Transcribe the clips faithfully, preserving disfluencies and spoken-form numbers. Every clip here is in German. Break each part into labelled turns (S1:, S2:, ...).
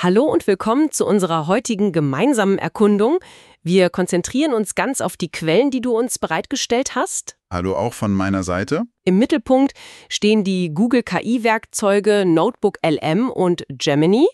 S1: Hallo und willkommen zu unserer heutigen gemeinsamen Erkundung. Wir konzentrieren uns ganz auf die Quellen, die du uns bereitgestellt hast.
S2: Hallo auch von meiner Seite.
S1: Im Mittelpunkt stehen die Google K I-Werkzeuge Notebook L M und Gemini.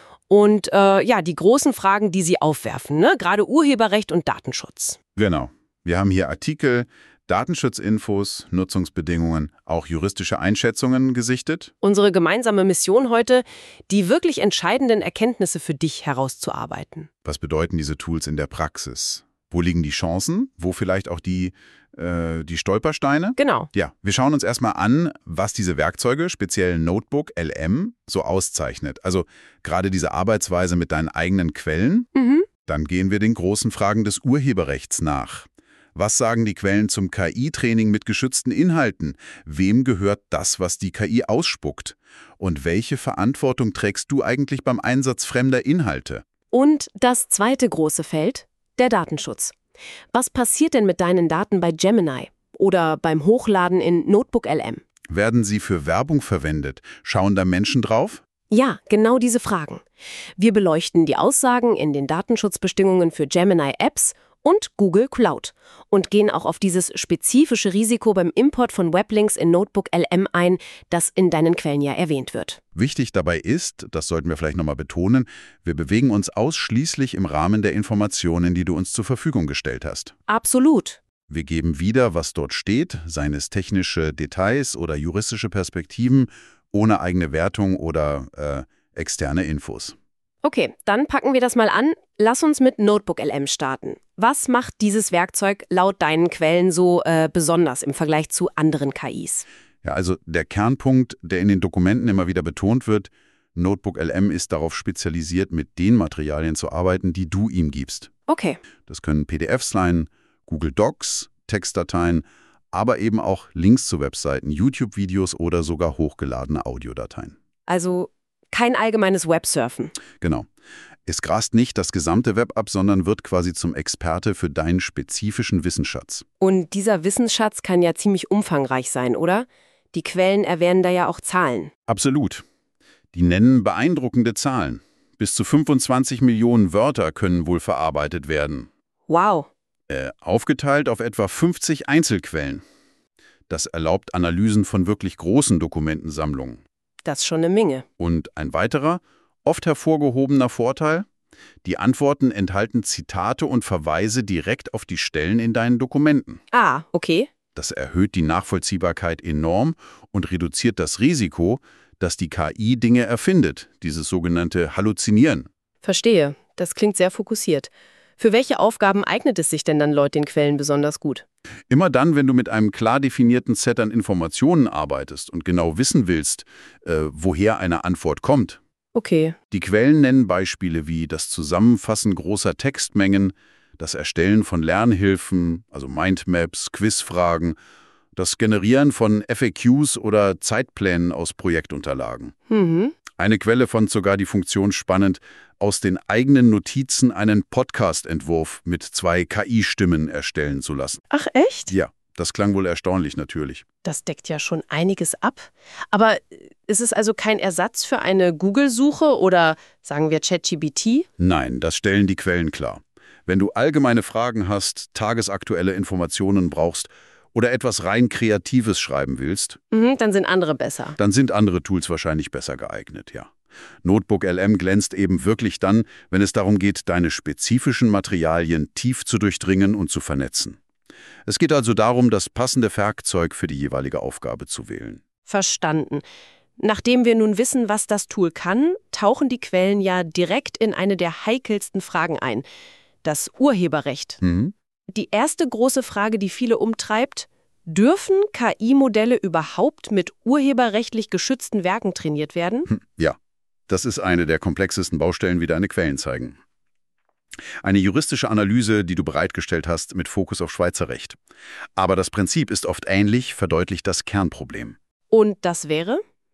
S1: Und äh, ja, die großen Fragen, die sie aufwerfen, ne? Gerade Urheberrecht und Datenschutz.
S2: Genau. Wir haben hier Artikel, Datenschutzinfos, Nutzungsbedingungen, auch juristische Einschätzungen gesichtet.
S1: Unsere gemeinsame Mission heute, die wirklich entscheidenden Erkenntnisse für dich herauszuarbeiten.
S2: Was bedeuten diese Tools in der Praxis? Wo liegen die Chancen? Wo vielleicht auch die, äh, die Stolpersteine?
S1: Genau.
S2: Ja, wir schauen uns erstmal an, was diese Werkzeuge, speziell Notebook L M, so auszeichnet. Also gerade diese Arbeitsweise mit deinen eigenen Quellen.
S1: Mhm.
S2: Dann gehen wir den großen Fragen des Urheberrechts nach. Was sagen die Quellen zum K I-Training mit geschützten Inhalten? Wem gehört das, was die K I ausspuckt? Und welche Verantwortung trägst du eigentlich beim Einsatz fremder Inhalte?
S1: Und das zweite große Feld, der Datenschutz. Was passiert denn mit deinen Daten bei Gemini oder beim Hochladen in Notebook L M?
S2: Werden sie für Werbung verwendet? Schauen da Menschen drauf?
S1: Ja, genau diese Fragen. Wir beleuchten die Aussagen in den Datenschutzbestimmungen für Gemini-Apps und Google Cloud und gehen auch auf dieses spezifische Risiko beim Import von Weblinks in Notebook L M ein, das in deinen Quellen ja erwähnt wird.
S2: Wichtig dabei ist, das sollten wir vielleicht nochmal betonen, wir bewegen uns ausschließlich im Rahmen der Informationen, die du uns zur Verfügung gestellt hast.
S1: Absolut.
S2: Wir geben wieder, was dort steht, seien es technische Details oder juristische Perspektiven, ohne eigene Wertung oder äh, externe Infos.
S1: Okay, dann packen wir das mal an. Lass uns mit Notebook L M starten. Was macht dieses Werkzeug laut deinen Quellen so äh, besonders im Vergleich zu anderen K Is?
S2: Ja, also der Kernpunkt, der in den Dokumenten immer wieder betont wird, Notebook L M ist darauf spezialisiert, mit den Materialien zu arbeiten, die du ihm gibst.
S1: Okay.
S2: Das können P D Fs sein, Google Docs, Textdateien, aber eben auch Links zu Webseiten, YouTube-Videos oder sogar hochgeladene Audiodateien.
S1: Also kein allgemeines Websurfen.
S2: Genau. Es grast nicht das gesamte Web ab, sondern wird quasi zum Experte für deinen spezifischen Wissensschatz.
S1: Und dieser Wissensschatz kann ja ziemlich umfangreich sein, oder? Die Quellen erwähnen da ja auch Zahlen.
S2: Absolut. Die nennen beeindruckende Zahlen. Bis zu fünfundzwanzig Millionen Wörter können wohl verarbeitet werden.
S1: Wow.
S2: Äh, aufgeteilt auf etwa fünfzig Einzelquellen. Das erlaubt Analysen von wirklich großen Dokumentensammlungen.
S1: Das ist schon eine Menge.
S2: Und ein weiterer, oft hervorgehobener Vorteil: Die Antworten enthalten Zitate und Verweise direkt auf die Stellen in deinen Dokumenten.
S1: Ah, okay.
S2: Das erhöht die Nachvollziehbarkeit enorm und reduziert das Risiko, dass die K I Dinge erfindet, dieses sogenannte Halluzinieren.
S1: Verstehe. Das klingt sehr fokussiert. Für welche Aufgaben eignet es sich denn dann laut den Quellen besonders gut?
S2: Immer dann, wenn du mit einem klar definierten Set an Informationen arbeitest und genau wissen willst, äh, woher eine Antwort kommt.
S1: Okay.
S2: Die Quellen nennen Beispiele wie das Zusammenfassen großer Textmengen, das Erstellen von Lernhilfen, also Mindmaps, Quizfragen, das Generieren von F A Qs oder Zeitplänen aus Projektunterlagen.
S1: Mhm.
S2: Eine Quelle fand sogar die Funktion spannend, aus den eigenen Notizen einen Podcast-Entwurf mit zwei K I-Stimmen erstellen zu lassen.
S1: Ach echt?
S2: Ja, das klang wohl erstaunlich natürlich.
S1: Das deckt ja schon einiges ab. Aber ist es also kein Ersatz für eine Google-Suche oder sagen wir ChatGPT?
S2: Nein, das stellen die Quellen klar. Wenn du allgemeine Fragen hast, tagesaktuelle Informationen brauchst oder etwas rein Kreatives schreiben willst,
S1: Mhm, dann sind andere besser.
S2: dann sind andere Tools wahrscheinlich besser geeignet, ja. Notebook L M glänzt eben wirklich dann, wenn es darum geht, deine spezifischen Materialien tief zu durchdringen und zu vernetzen. Es geht also darum, das passende Werkzeug für die jeweilige Aufgabe zu wählen.
S1: Verstanden. Nachdem wir nun wissen, was das Tool kann, tauchen die Quellen ja direkt in eine der heikelsten Fragen ein. Das Urheberrecht.
S2: Mhm.
S1: Die erste große Frage, die viele umtreibt: Dürfen K I-Modelle überhaupt mit urheberrechtlich geschützten Werken trainiert werden?
S2: Hm, Ja, das ist eine der komplexesten Baustellen, wie deine Quellen zeigen. Eine juristische Analyse, die du bereitgestellt hast, mit Fokus auf Schweizer Recht. Aber das Prinzip ist oft ähnlich, verdeutlicht das Kernproblem.
S1: Und das wäre?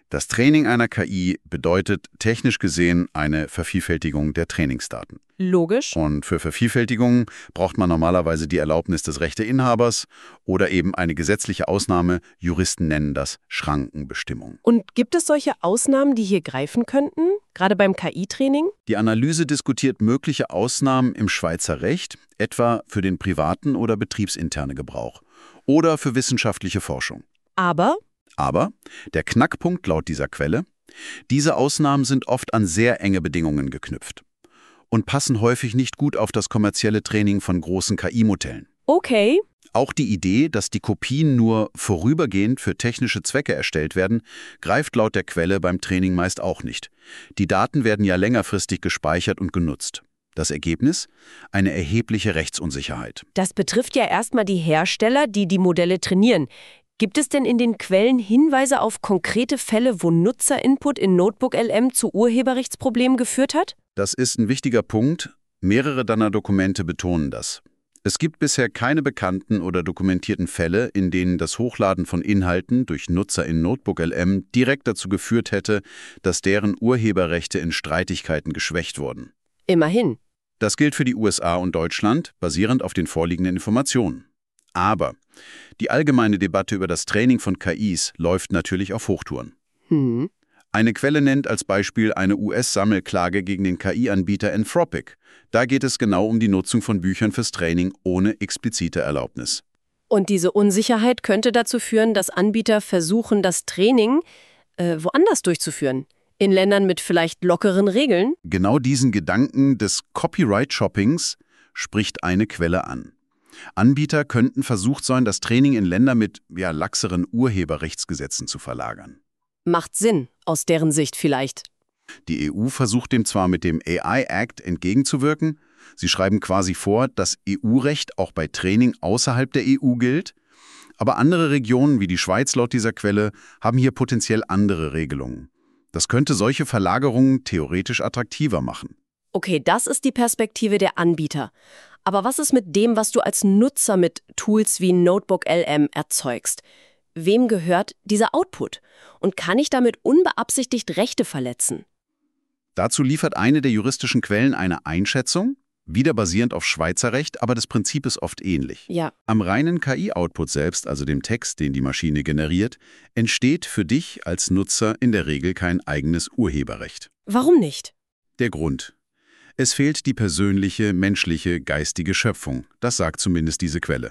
S2: Das Training einer K I bedeutet technisch gesehen eine Vervielfältigung der Trainingsdaten.
S1: Logisch.
S2: Und für Vervielfältigungen braucht man normalerweise die Erlaubnis des Rechteinhabers oder eben eine gesetzliche Ausnahme. Juristen nennen das Schrankenbestimmung.
S1: Und gibt es solche Ausnahmen, die hier greifen könnten, gerade beim K I-Training?
S2: Die Analyse diskutiert mögliche Ausnahmen im Schweizer Recht, etwa für den privaten oder betriebsinterne Gebrauch oder für wissenschaftliche Forschung.
S1: Aber?
S2: Aber der Knackpunkt laut dieser Quelle: Diese Ausnahmen sind oft an sehr enge Bedingungen geknüpft und passen häufig nicht gut auf das kommerzielle Training von großen K I-Modellen.
S1: Okay.
S2: Auch die Idee, dass die Kopien nur vorübergehend für technische Zwecke erstellt werden, greift laut der Quelle beim Training meist auch nicht. Die Daten werden ja längerfristig gespeichert und genutzt. Das Ergebnis? Eine erhebliche Rechtsunsicherheit.
S1: Das betrifft ja erstmal die Hersteller, die die Modelle trainieren. Gibt es denn in den Quellen Hinweise auf konkrete Fälle, wo Nutzerinput in Notebook-L M zu Urheberrechtsproblemen geführt hat?
S2: Das ist ein wichtiger Punkt. Mehrere deiner Dokumente betonen das. Es gibt bisher keine bekannten oder dokumentierten Fälle, in denen das Hochladen von Inhalten durch Nutzer in Notebook-L M direkt dazu geführt hätte, dass deren Urheberrechte in Streitigkeiten geschwächt wurden.
S1: Immerhin.
S2: Das gilt für die U S A und Deutschland, basierend auf den vorliegenden Informationen. Aber die allgemeine Debatte über das Training von K Is läuft natürlich auf Hochtouren.
S1: Hm.
S2: Eine Quelle nennt als Beispiel eine U S-Sammelklage gegen den K I-Anbieter Anthropic. Da geht es genau um die Nutzung von Büchern fürs Training ohne explizite Erlaubnis.
S1: Und diese Unsicherheit könnte dazu führen, dass Anbieter versuchen, das Training äh, woanders durchzuführen. In Ländern mit vielleicht lockeren Regeln?
S2: Genau diesen Gedanken des Copyright-Shoppings spricht eine Quelle an. Anbieter könnten versucht sein, das Training in Länder mit ja, laxeren Urheberrechtsgesetzen zu verlagern.
S1: Macht Sinn, aus deren Sicht vielleicht.
S2: Die E U versucht dem zwar mit dem A I-Act entgegenzuwirken. Sie schreiben quasi vor, dass E U-Recht auch bei Training außerhalb der E U gilt. Aber andere Regionen wie die Schweiz laut dieser Quelle haben hier potenziell andere Regelungen. Das könnte solche Verlagerungen theoretisch attraktiver machen.
S1: Okay, das ist die Perspektive der Anbieter. Aber was ist mit dem, was du als Nutzer mit Tools wie Notebook-L M erzeugst? Wem gehört dieser Output? Und kann ich damit unbeabsichtigt Rechte verletzen?
S2: Dazu liefert eine der juristischen Quellen eine Einschätzung, wieder basierend auf Schweizer Recht, aber das Prinzip ist oft ähnlich.
S1: Ja.
S2: Am reinen K I-Output selbst, also dem Text, den die Maschine generiert, entsteht für dich als Nutzer in der Regel kein eigenes Urheberrecht.
S1: Warum nicht?
S2: Der Grund: Es fehlt die persönliche, menschliche, geistige Schöpfung. Das sagt zumindest diese Quelle.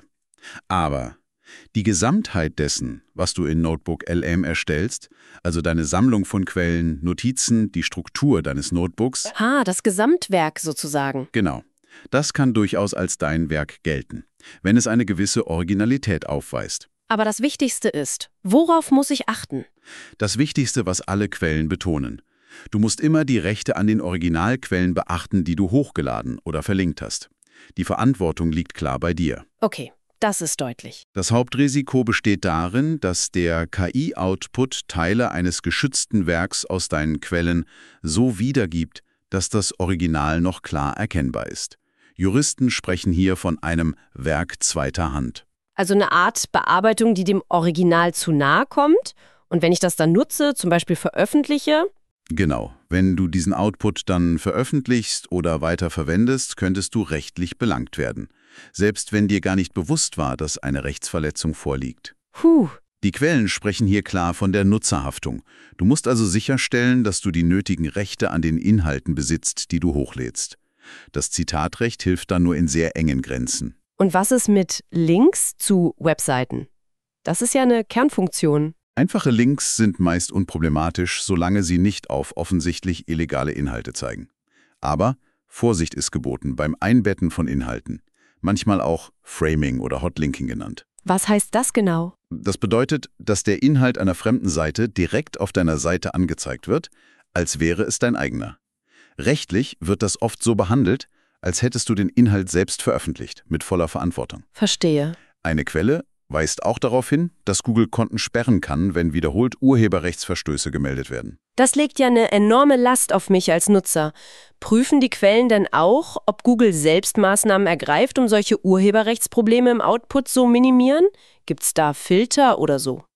S2: Aber die Gesamtheit dessen, was du in Notebook-L M erstellst, also deine Sammlung von Quellen, Notizen, die Struktur deines Notebooks.
S1: Ah, das Gesamtwerk sozusagen.
S2: Genau. Das kann durchaus als dein Werk gelten, wenn es eine gewisse Originalität aufweist.
S1: Aber das Wichtigste ist, worauf muss ich achten?
S2: Das Wichtigste, was alle Quellen betonen: Du musst immer die Rechte an den Originalquellen beachten, die du hochgeladen oder verlinkt hast. Die Verantwortung liegt klar bei dir.
S1: Okay. Das ist deutlich.
S2: Das Hauptrisiko besteht darin, dass der K I-Output Teile eines geschützten Werks aus deinen Quellen so wiedergibt, dass das Original noch klar erkennbar ist. Juristen sprechen hier von einem Werk zweiter Hand.
S1: Also eine Art Bearbeitung, die dem Original zu nahe kommt? Und wenn ich das dann nutze, zum Beispiel veröffentliche?
S2: Genau. Wenn du diesen Output dann veröffentlichst oder weiter verwendest, könntest du rechtlich belangt werden. Selbst wenn dir gar nicht bewusst war, dass eine Rechtsverletzung vorliegt.
S1: Puh.
S2: Die Quellen sprechen hier klar von der Nutzerhaftung. Du musst also sicherstellen, dass du die nötigen Rechte an den Inhalten besitzt, die du hochlädst. Das Zitatrecht hilft dann nur in sehr engen Grenzen.
S1: Und was ist mit Links zu Webseiten? Das ist ja eine Kernfunktion.
S2: Einfache Links sind meist unproblematisch, solange sie nicht auf offensichtlich illegale Inhalte zeigen. Aber Vorsicht ist geboten beim Einbetten von Inhalten. Manchmal auch Framing oder Hotlinking genannt.
S1: Was heißt das genau?
S2: Das bedeutet, dass der Inhalt einer fremden Seite direkt auf deiner Seite angezeigt wird, als wäre es dein eigener. Rechtlich wird das oft so behandelt, als hättest du den Inhalt selbst veröffentlicht, mit voller Verantwortung.
S1: Verstehe.
S2: Eine Quelle weist auch darauf hin, dass Google Konten sperren kann, wenn wiederholt Urheberrechtsverstöße gemeldet werden.
S1: Das legt ja eine enorme Last auf mich als Nutzer. Prüfen die Quellen denn auch, ob Google selbst Maßnahmen ergreift, um solche Urheberrechtsprobleme im Output zu minimieren? Gibt's da Filter oder so?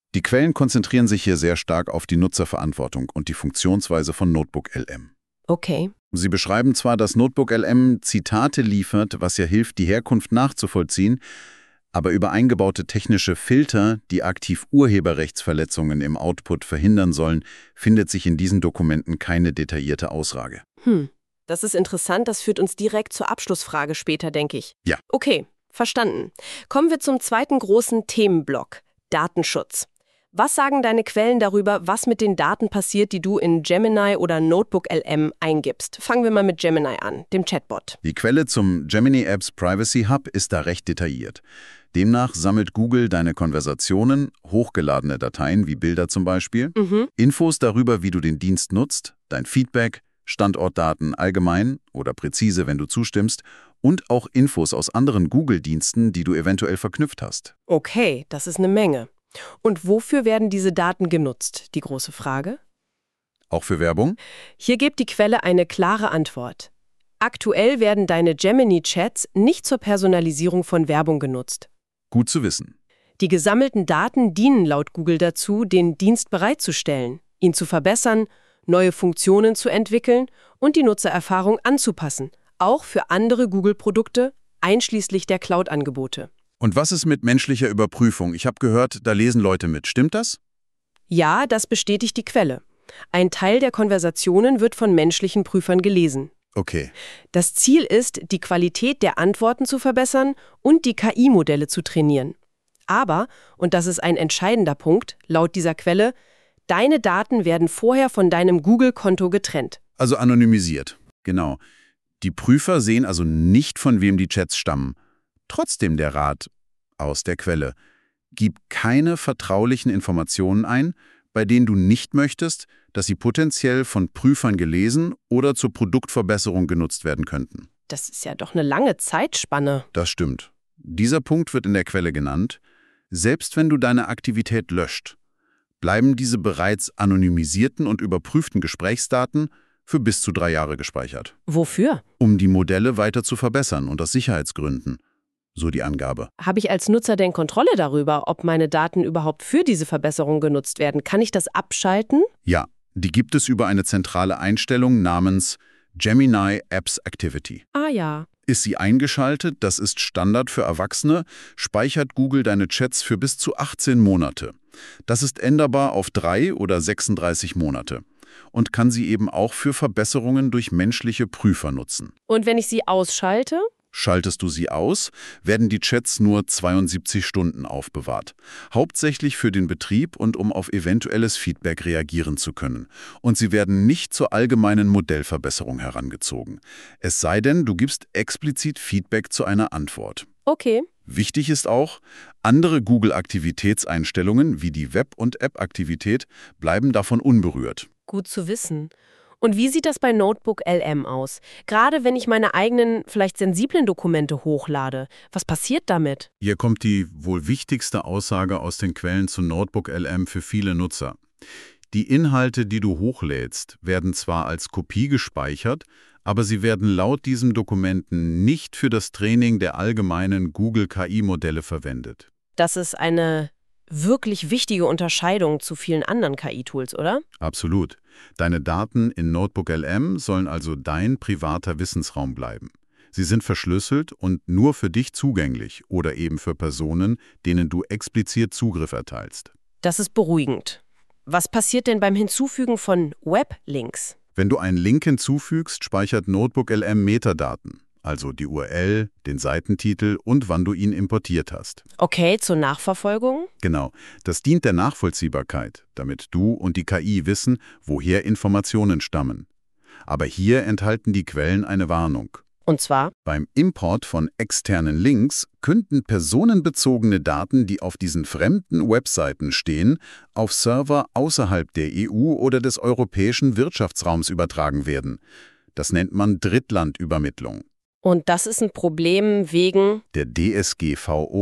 S2: Die Quellen konzentrieren sich hier sehr stark auf die Nutzerverantwortung und die Funktionsweise von NotebookLM.
S1: Okay.
S2: Sie beschreiben zwar, dass NotebookLM Zitate liefert, was ja hilft, die Herkunft nachzuvollziehen, aber über eingebaute technische Filter, die aktiv Urheberrechtsverletzungen im Output verhindern sollen, findet sich in diesen Dokumenten keine detaillierte Aussage.
S1: Hm, das ist interessant, das führt uns direkt zur Abschlussfrage später, denke ich.
S2: Ja.
S1: Okay, verstanden. Kommen wir zum zweiten großen Themenblock, Datenschutz. Was sagen deine Quellen darüber, was mit den Daten passiert, die du in Gemini oder NotebookLM eingibst? Fangen wir mal mit Gemini an, dem Chatbot.
S2: Die Quelle zum Gemini Apps Privacy Hub ist da recht detailliert. Demnach sammelt Google deine Konversationen, hochgeladene Dateien wie Bilder zum Beispiel,
S1: Mhm.
S2: Infos darüber, wie du den Dienst nutzt, dein Feedback, Standortdaten allgemein oder präzise, wenn du zustimmst, und auch Infos aus anderen Google-Diensten, die du eventuell verknüpft hast.
S1: Okay, das ist eine Menge. Und wofür werden diese Daten genutzt? Die große Frage.
S2: Auch für Werbung?
S1: Hier gibt die Quelle eine klare Antwort. Aktuell werden deine Gemini-Chats nicht zur Personalisierung von Werbung genutzt.
S2: Gut zu wissen.
S1: Die gesammelten Daten dienen laut Google dazu, den Dienst bereitzustellen, ihn zu verbessern, neue Funktionen zu entwickeln und die Nutzererfahrung anzupassen, auch für andere Google-Produkte, einschließlich der Cloud-Angebote.
S2: Und was ist mit menschlicher Überprüfung? Ich habe gehört, da lesen Leute mit. Stimmt das?
S1: Ja, das bestätigt die Quelle. Ein Teil der Konversationen wird von menschlichen Prüfern gelesen.
S2: Okay.
S1: Das Ziel ist, die Qualität der Antworten zu verbessern und die K I-Modelle zu trainieren. Aber, und das ist ein entscheidender Punkt, laut dieser Quelle, deine Daten werden vorher von deinem Google-Konto getrennt.
S2: Also anonymisiert. Genau. Die Prüfer sehen also nicht, von wem die Chats stammen. Trotzdem der Rat aus der Quelle: Gib keine vertraulichen Informationen ein, bei denen du nicht möchtest, dass sie potenziell von Prüfern gelesen oder zur Produktverbesserung genutzt werden könnten.
S1: Das ist ja doch eine lange Zeitspanne.
S2: Das stimmt. Dieser Punkt wird in der Quelle genannt. Selbst wenn du deine Aktivität löscht, bleiben diese bereits anonymisierten und überprüften Gesprächsdaten für bis zu drei Jahre gespeichert.
S1: Wofür?
S2: Um die Modelle weiter zu verbessern und aus Sicherheitsgründen. So die Angabe.
S1: Habe ich als Nutzer denn Kontrolle darüber, ob meine Daten überhaupt für diese Verbesserung genutzt werden? Kann ich das abschalten?
S2: Ja, die gibt es über eine zentrale Einstellung namens Gemini Apps Activity.
S1: Ah ja.
S2: Ist sie eingeschaltet, das ist Standard für Erwachsene, speichert Google deine Chats für bis zu achtzehn Monate. Das ist änderbar auf drei oder sechsunddreißig Monate und kann sie eben auch für Verbesserungen durch menschliche Prüfer nutzen.
S1: Und wenn ich sie ausschalte?
S2: Schaltest du sie aus, werden die Chats nur zweiundsiebzig Stunden aufbewahrt. Hauptsächlich für den Betrieb und um auf eventuelles Feedback reagieren zu können. Und sie werden nicht zur allgemeinen Modellverbesserung herangezogen. Es sei denn, du gibst explizit Feedback zu einer Antwort.
S1: Okay.
S2: Wichtig ist auch, andere Google-Aktivitätseinstellungen wie die Web- und App-Aktivität bleiben davon unberührt.
S1: Gut zu wissen. Und wie sieht das bei NotebookLM aus? Gerade wenn ich meine eigenen, vielleicht sensiblen Dokumente hochlade. Was passiert damit?
S2: Hier kommt die wohl wichtigste Aussage aus den Quellen zu NotebookLM für viele Nutzer. Die Inhalte, die du hochlädst, werden zwar als Kopie gespeichert, aber sie werden laut diesen Dokumenten nicht für das Training der allgemeinen Google-K I-Modelle verwendet.
S1: Das ist eine wirklich wichtige Unterscheidung zu vielen anderen K I-Tools, oder?
S2: Absolut. Deine Daten in NotebookLM sollen also dein privater Wissensraum bleiben. Sie sind verschlüsselt und nur für dich zugänglich oder eben für Personen, denen du explizit Zugriff erteilst.
S1: Das ist beruhigend. Was passiert denn beim Hinzufügen von Weblinks?
S2: Wenn du einen Link hinzufügst, speichert NotebookLM Metadaten, also die U R L, den Seitentitel und wann du ihn importiert hast.
S1: Okay, zur Nachverfolgung?
S2: Genau, das dient der Nachvollziehbarkeit, damit du und die K I wissen, woher Informationen stammen. Aber hier enthalten die Quellen eine Warnung.
S1: Und zwar?
S2: Beim Import von externen Links könnten personenbezogene Daten, die auf diesen fremden Webseiten stehen, auf Server außerhalb der E U oder des europäischen Wirtschaftsraums übertragen werden. Das nennt man Drittlandübermittlung.
S1: Und das ist ein Problem wegen?
S2: Der D S G V O.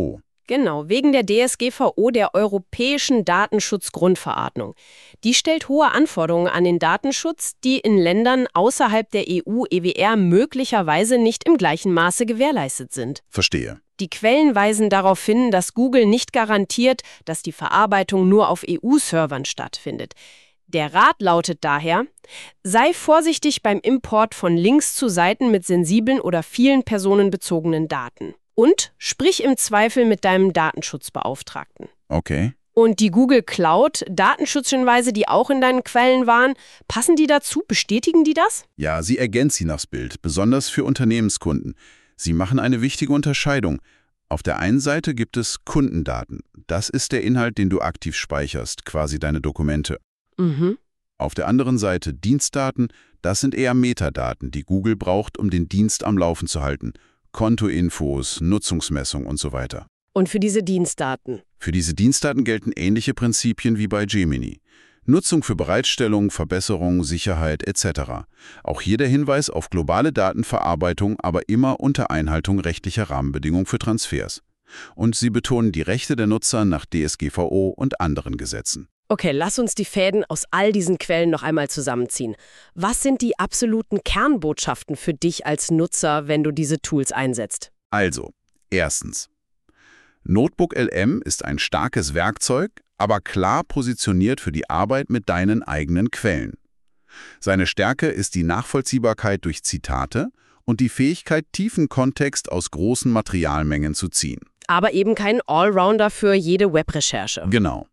S1: Genau, wegen der D S G V O, der Europäischen Datenschutzgrundverordnung. Die stellt hohe Anforderungen an den Datenschutz, die in Ländern außerhalb der E U-E W R möglicherweise nicht im gleichen Maße gewährleistet sind.
S2: Verstehe.
S1: Die Quellen weisen darauf hin, dass Google nicht garantiert, dass die Verarbeitung nur auf E U-Servern stattfindet. Der Rat lautet daher, sei vorsichtig beim Import von Links zu Seiten mit sensiblen oder vielen personenbezogenen Daten. Und sprich im Zweifel mit deinem Datenschutzbeauftragten.
S2: Okay.
S1: Und die Google Cloud, Datenschutzhinweise, die auch in deinen Quellen waren, passen die dazu? Bestätigen die das?
S2: Ja, sie ergänzen das Bild, besonders für Unternehmenskunden. Sie machen eine wichtige Unterscheidung. Auf der einen Seite gibt es Kundendaten. Das ist der Inhalt, den du aktiv speicherst, quasi deine Dokumente.
S1: Mhm.
S2: Auf der anderen Seite Dienstdaten, das sind eher Metadaten, die Google braucht, um den Dienst am Laufen zu halten. Kontoinfos, Nutzungsmessung und so weiter.
S1: Und für diese Dienstdaten?
S2: Für diese Dienstdaten gelten ähnliche Prinzipien wie bei Gemini. Nutzung für Bereitstellung, Verbesserung, Sicherheit et cetera. Auch hier der Hinweis auf globale Datenverarbeitung, aber immer unter Einhaltung rechtlicher Rahmenbedingungen für Transfers. Und sie betonen die Rechte der Nutzer nach D S G V O und anderen Gesetzen.
S1: Okay, lass uns die Fäden aus all diesen Quellen noch einmal zusammenziehen. Was sind die absoluten Kernbotschaften für dich als Nutzer, wenn du diese Tools einsetzt?
S2: Also, erstens. Notebook L M ist ein starkes Werkzeug, aber klar positioniert für die Arbeit mit deinen eigenen Quellen. Seine Stärke ist die Nachvollziehbarkeit durch Zitate und die Fähigkeit, tiefen Kontext aus großen Materialmengen zu ziehen.
S1: Aber eben kein Allrounder für jede Webrecherche.
S2: Genau.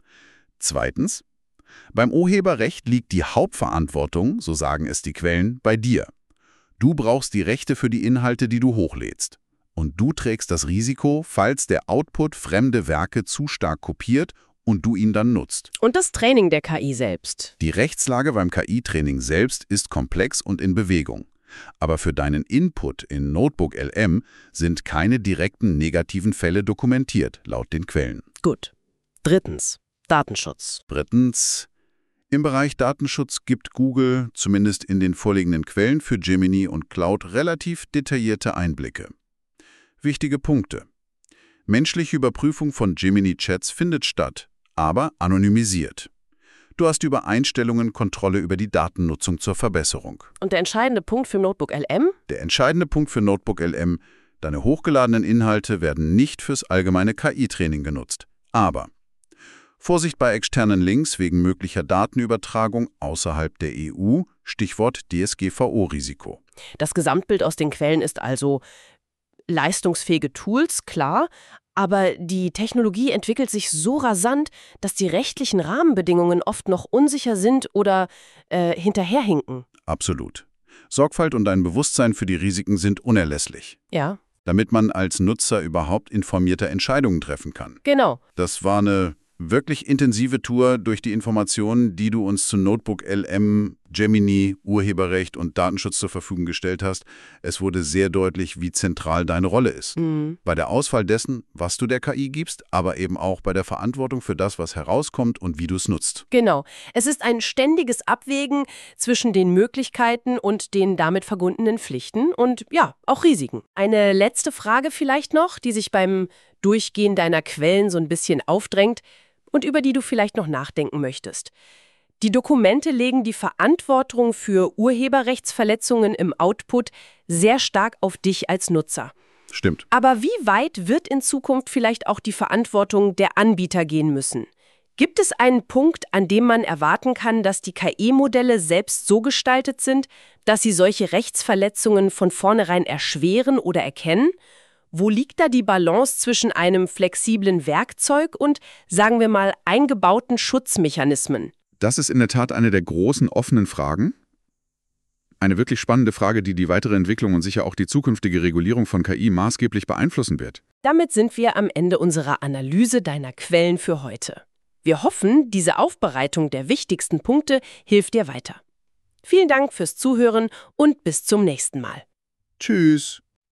S2: Zweitens. Beim Urheberrecht liegt die Hauptverantwortung, so sagen es die Quellen, bei dir. Du brauchst die Rechte für die Inhalte, die du hochlädst. Und du trägst das Risiko, falls der Output fremde Werke zu stark kopiert und du ihn dann nutzt.
S1: Und das Training der K I selbst?
S2: Die Rechtslage beim K I-Training selbst ist komplex und in Bewegung. Aber für deinen Input in Notebook L M sind keine direkten negativen Fälle dokumentiert, laut den Quellen.
S1: Gut. Drittens. Datenschutz.
S2: Drittens. Im Bereich Datenschutz gibt Google, zumindest in den vorliegenden Quellen für Gemini und Cloud, relativ detaillierte Einblicke. Wichtige Punkte. Menschliche Überprüfung von Gemini-Chats findet statt, aber anonymisiert. Du hast über Einstellungen Kontrolle über die Datennutzung zur Verbesserung.
S1: Und der entscheidende Punkt für Notebook L M?
S2: Der entscheidende Punkt für Notebook L M: Deine hochgeladenen Inhalte werden nicht fürs allgemeine K I-Training genutzt. Aber Vorsicht bei externen Links wegen möglicher Datenübertragung außerhalb der E U, Stichwort D S G V O-Risiko.
S1: Das Gesamtbild aus den Quellen ist also leistungsfähige Tools, klar, aber die Technologie entwickelt sich so rasant, dass die rechtlichen Rahmenbedingungen oft noch unsicher sind oder äh, hinterherhinken.
S2: Absolut. Sorgfalt und ein Bewusstsein für die Risiken sind unerlässlich.
S1: Ja.
S2: Damit man als Nutzer überhaupt informierte Entscheidungen treffen kann.
S1: Genau.
S2: Das war eine wirklich intensive Tour durch die Informationen, die du uns zu Notebook L M, Gemini, Urheberrecht und Datenschutz zur Verfügung gestellt hast. Es wurde sehr deutlich, wie zentral deine Rolle ist.
S1: Mhm.
S2: Bei der Auswahl dessen, was du der K I gibst, aber eben auch bei der Verantwortung für das, was herauskommt und wie du es nutzt.
S1: Genau. Es ist ein ständiges Abwägen zwischen den Möglichkeiten und den damit verbundenen Pflichten und ja, auch Risiken. Eine letzte Frage vielleicht noch, die sich beim Durchgehen deiner Quellen so ein bisschen aufdrängt und über die du vielleicht noch nachdenken möchtest. Die Dokumente legen die Verantwortung für Urheberrechtsverletzungen im Output sehr stark auf dich als Nutzer.
S2: Stimmt.
S1: Aber wie weit wird in Zukunft vielleicht auch die Verantwortung der Anbieter gehen müssen? Gibt es einen Punkt, an dem man erwarten kann, dass die K I-Modelle selbst so gestaltet sind, dass sie solche Rechtsverletzungen von vornherein erschweren oder erkennen? Wo liegt da die Balance zwischen einem flexiblen Werkzeug und, sagen wir mal, eingebauten Schutzmechanismen?
S3: Das ist in der Tat eine der großen offenen Fragen. Eine wirklich spannende Frage, die die weitere Entwicklung und sicher auch die zukünftige Regulierung von K I maßgeblich beeinflussen wird.
S1: Damit sind wir am Ende unserer Analyse deiner Quellen für heute. Wir hoffen, diese Aufbereitung der wichtigsten Punkte hilft dir weiter. Vielen Dank fürs Zuhören und bis zum nächsten Mal.
S3: Tschüss.